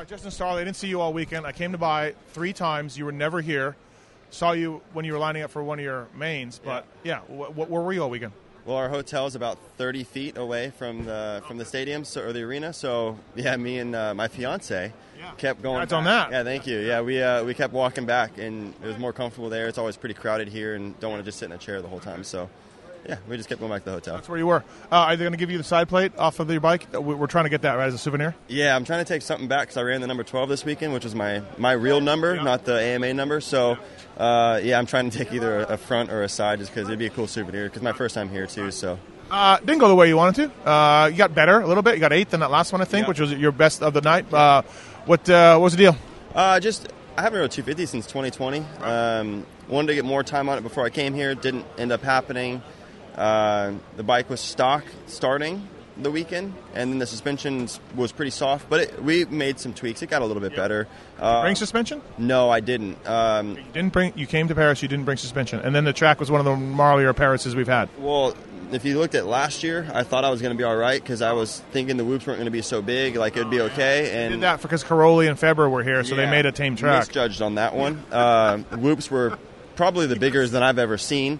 Justin Starley. I didn't see you all weekend. I came to buy 3 times. You were never here. Saw you when you were lining up for one of your mains. But, where were you all weekend? Well, our hotel is about 30 feet away from the stadium or the arena. So, me and my fiance kept going. That's on that. Yeah, thank you. Yeah, we kept walking back, and it was more comfortable there. It's always pretty crowded here, and don't want to just sit in a chair the whole time. So, we just kept going back to the hotel. That's where you were. Are they going to give you the side plate off of your bike? We're trying to get that, right, as a souvenir? Yeah, I'm trying to take something back because I ran the number 12 this weekend, which was my real number, not the AMA number. So, I'm trying to take either a front or a side just because it'd be a cool souvenir because my first time here, too. So. Didn't go the way you wanted to. You got better a little bit. You got 8th in that last one, I think, which was your best of the night. What was the deal? I haven't rode 250 since 2020. Wanted to get more time on it before I came here. Didn't end up happening. The bike was stock starting the weekend, and then the suspension was pretty soft, but we made some tweaks. It got a little bit better. Bring suspension? No, I didn't. You came to Paris, you didn't bring suspension, and then the track was one of the gnarlier Parises we've had. Well, if you looked at last year, I thought I was going to be all right because I was thinking the whoops weren't going to be so big, like it would be okay. And did that because Caroli and Feber were here, so they made a tame track. Misjudged on that one. Whoops were probably the biggest than I've ever seen.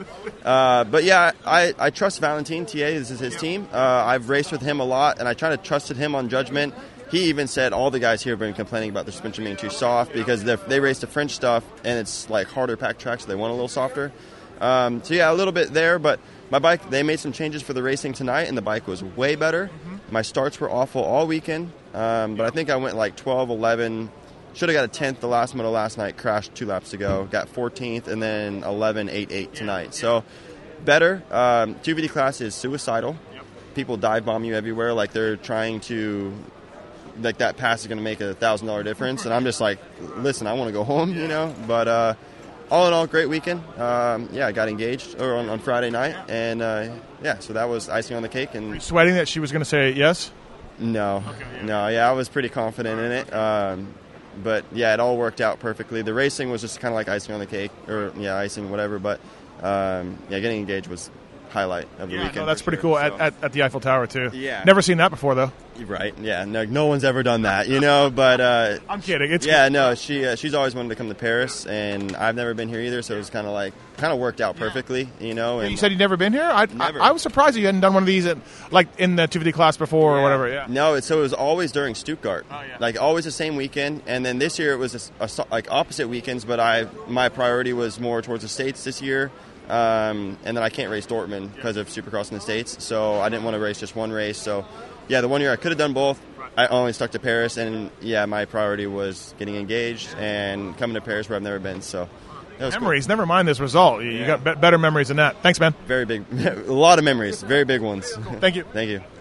I trust Valentin TA. This is his team. I've raced with him a lot, and I kind of trusted him on judgment. He even said all the guys here have been complaining about the suspension being too soft because they raced the French stuff, and it's like harder pack track, so they want a little softer. A little bit there, but my bike, they made some changes for the racing tonight, and the bike was way better. Mm-hmm. My starts were awful all weekend, but I think I went like 12, 11. Should have got a 10th the last moto last night, crashed 2 laps ago. Got 14th, and then 11, 8, 8 tonight. So, better. 250 class is suicidal. People dive bomb you everywhere like they're trying to, like that pass is going to make a $1,000 difference. And I'm just like, listen, I want to go home, But all in all, great weekend. I got engaged on Friday night. And, so that was icing on the cake. And were you sweating that she was going to say yes? No. I was pretty confident in it. But, it all worked out perfectly. The racing was just kind of like icing on the cake, or, icing, whatever. But, getting engaged was highlight of the weekend. No, that's pretty cool at the Eiffel Tower, too. Yeah. Never seen that before, though. Right, no one's ever done that, but... I'm kidding. It's she's always wanted to come to Paris, and I've never been here either, so it was kind of worked out perfectly, And you said you'd never been here? Never. I was surprised you hadn't done one of these in the 250 class before or whatever. No, so it was always during Stuttgart. Like always the same weekend, and then this year it was like opposite weekends, but my priority was more towards the States this year. And then I can't race Dortmund because of Supercross in the States, so I didn't want to race just one race. So, the one year I could have done both. I only stuck to Paris, and my priority was getting engaged and coming to Paris where I've never been. So, that was memories. Cool. Never mind this result. You got better memories than that. Thanks, man. Very big, a lot of memories. Very big ones. Cool. Thank you. Thank you.